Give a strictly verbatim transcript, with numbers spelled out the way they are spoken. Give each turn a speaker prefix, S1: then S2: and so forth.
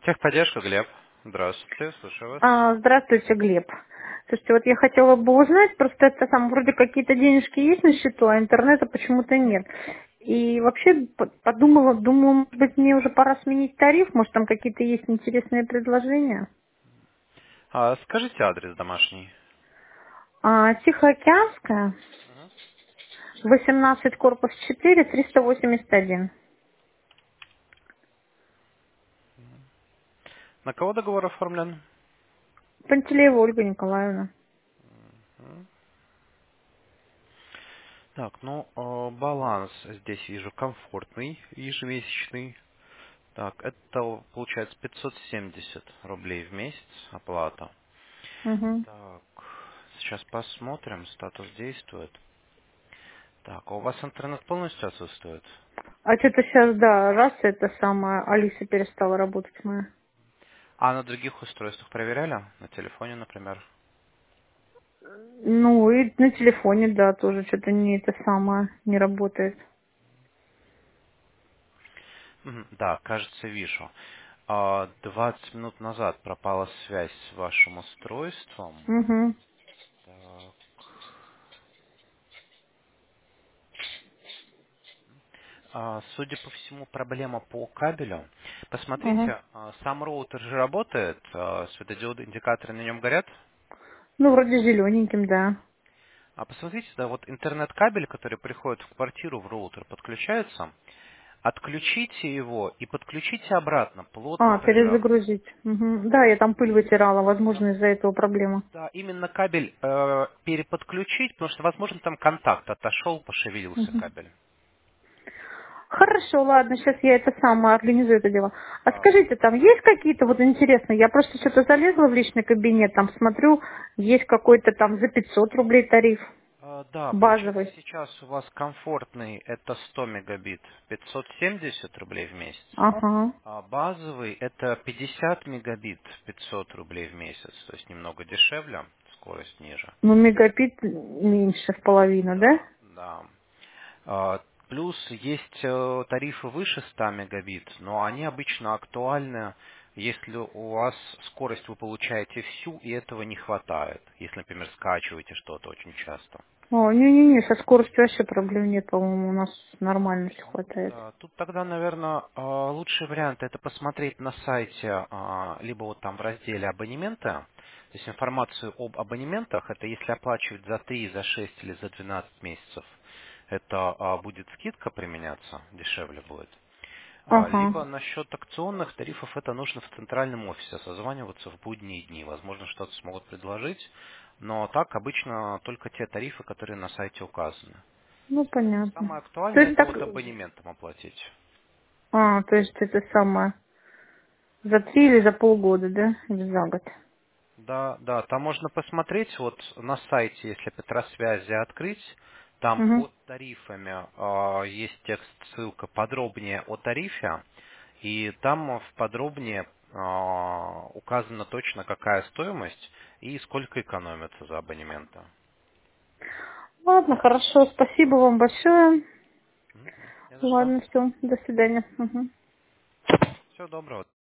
S1: Техподдержка, Глеб. Здравствуйте, слушаю вас.
S2: А, здравствуйте, Глеб. Слушайте, вот я хотела бы узнать, просто это там вроде какие-то денежки есть на счету, а интернета почему-то нет. И вообще п- подумала, думаю, может быть, мне уже пора сменить тариф, может, там какие-то есть интересные предложения.
S1: А, скажите адрес домашний.
S2: А, Тихоокеанская, восемнадцать, корпус четыре, триста восемьдесят один.
S1: На кого договор оформлен?
S2: Пантелеева Ольга Николаевна.
S1: М. Так, ну, э, баланс здесь вижу комфортный, ежемесячный. Так, это получается пятьсот семьдесят рублей в месяц оплата.
S2: Угу.
S1: Так, сейчас посмотрим, статус действует. Так, а у вас интернет полностью отсутствует?
S2: А что-то сейчас, да, раз это самое, Алиса перестала работать моя.
S1: А на других устройствах проверяли? На телефоне, например?
S2: Ну, и на телефоне, да, тоже что-то не это самое, не работает.
S1: Мгм, да, кажется, вижу. А, двадцать минут назад пропала связь с вашим устройством.
S2: Угу,
S1: Так. А, судя по всему, проблема по кабелю.
S2: угу.
S1: Посмотрите, а, сам роутер же работает, а, светодиоды, индикаторы на нем горят.
S2: Ну, вроде зелененьким, да.
S1: А посмотрите, да, вот интернет-кабель, который приходит в квартиру в роутер, подключается. Отключите его и подключите обратно, плотно
S2: А,
S1: прижав.
S2: перезагрузить. Угу. Да, я там пыль вытирала,
S1: Да,
S2: возможно, из-за этого проблема.
S1: да, именно кабель э, переподключить, потому что, возможно, там контакт отошел, пошевелился
S2: Мгм.
S1: кабель.
S2: Хорошо, ладно, сейчас я это самое организую это дело. А
S1: Да.
S2: скажите, там есть какие-то, вот интересно, я просто что-то залезла в личный кабинет, там смотрю, есть какой-то там за пятьсот рублей тариф
S1: А, да, получается,
S2: базовый.
S1: сейчас у вас комфортный это сто мегабит, пятьсот семьдесят рублей в месяц.
S2: Ага.
S1: А базовый это пятьдесят мегабит, пятьсот рублей в месяц, то есть немного дешевле, скорость ниже.
S2: Ну, мегабит меньше в половину, да?
S1: Да, да. А, Плюс есть э, тарифы выше ста мегабит, но они обычно актуальны, если у вас скорость вы получаете всю, и этого не хватает, если, например, скачиваете что-то очень часто.
S2: О, не-не-не, со скоростью вообще проблем нет, по-моему, у нас нормально все хватает.
S1: Да, тут тогда, наверное, лучший вариант это посмотреть на сайте, а, либо вот там в разделе абонементы, то есть информацию об абонементах, это если оплачивать за три, за шесть или за двенадцать месяцев, это а, будет скидка применяться, дешевле будет. А,
S2: Ага.
S1: Либо насчет акционных тарифов это нужно в центральном офисе созваниваться в будние дни. Возможно, что-то смогут предложить, но так обычно только те тарифы, которые на сайте указаны.
S2: Ну, понятно.
S1: Самое
S2: То
S1: актуальное
S2: есть
S1: это
S2: так...
S1: вот абонементом оплатить.
S2: А, то есть это самое... За три или за полгода, да? Или за год?
S1: Да, да, там можно посмотреть вот на сайте, если Петросвязи открыть, там
S2: Угу.
S1: под тарифами а, есть текст, ссылка подробнее о тарифе, и там в подробнее а, указано точно какая стоимость и сколько экономится за абонемента.
S2: Ладно, хорошо. Спасибо вам большое.
S1: Мгм. Не за что.
S2: Ладно, все. До свидания. Мгм.
S1: Всего доброго.